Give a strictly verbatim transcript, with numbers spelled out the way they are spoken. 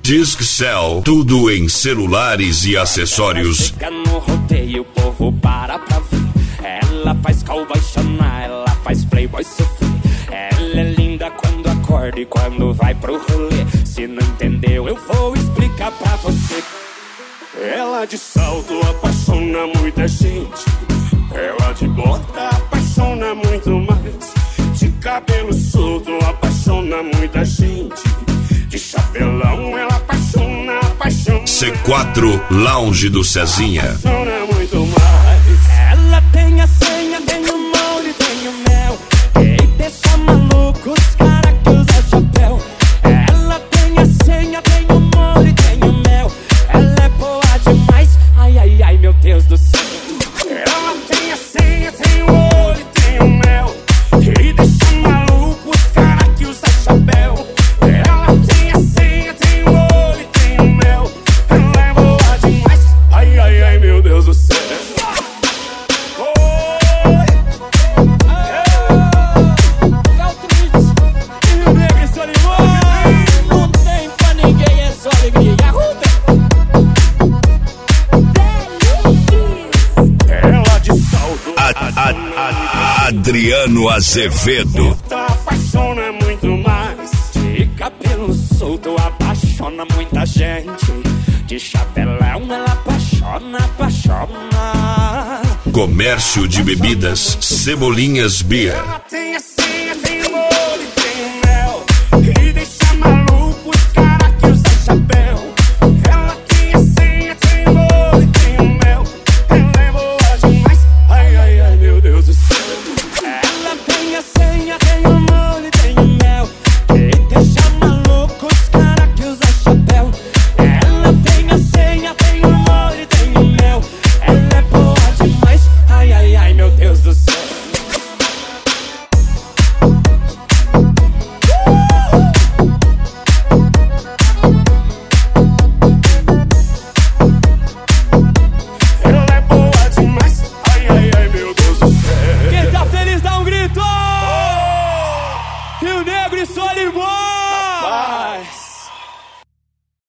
Discel, tudo em celulares e acessórios. Chega no rodeio, o povo para pra ver. Ela faz cowboy chorar, ela faz playboy sofrer. Ela é linda quando acorda e quando vai pro rolê. Se não entendeu, eu vou explicar pra você. Ela de salto apaixona muita gente. Ela de bota apaixona muito mais. De cabelo solto apaixona muita gente. De chapelão ela apaixona, apaixona. C quatro Lounge do Cezinha. Apaixona muito mais. Ela tem a senha, tem o molde, tem o mel. E deixa maluco os caras que usam chapéu. Ela tem a senha, tem o molde, tem o mel. Ela é boa demais, ai, ai, ai, meu Deus do céu. Ela tem a senha, tem o molde, tem o mel. E deixa maluco os caras que usam chapéu. Ela tem a senha, tem o molde, tem o mel. Ela é boa demais, ai, ai, ai, meu Deus do céu. Adriano Azevedo. Apaixona muito mais. De cabelo solto apaixona muita gente. De chapelão ela apaixona, apaixona. Comércio de bebidas Cebolinhas Beer. Ela tem essa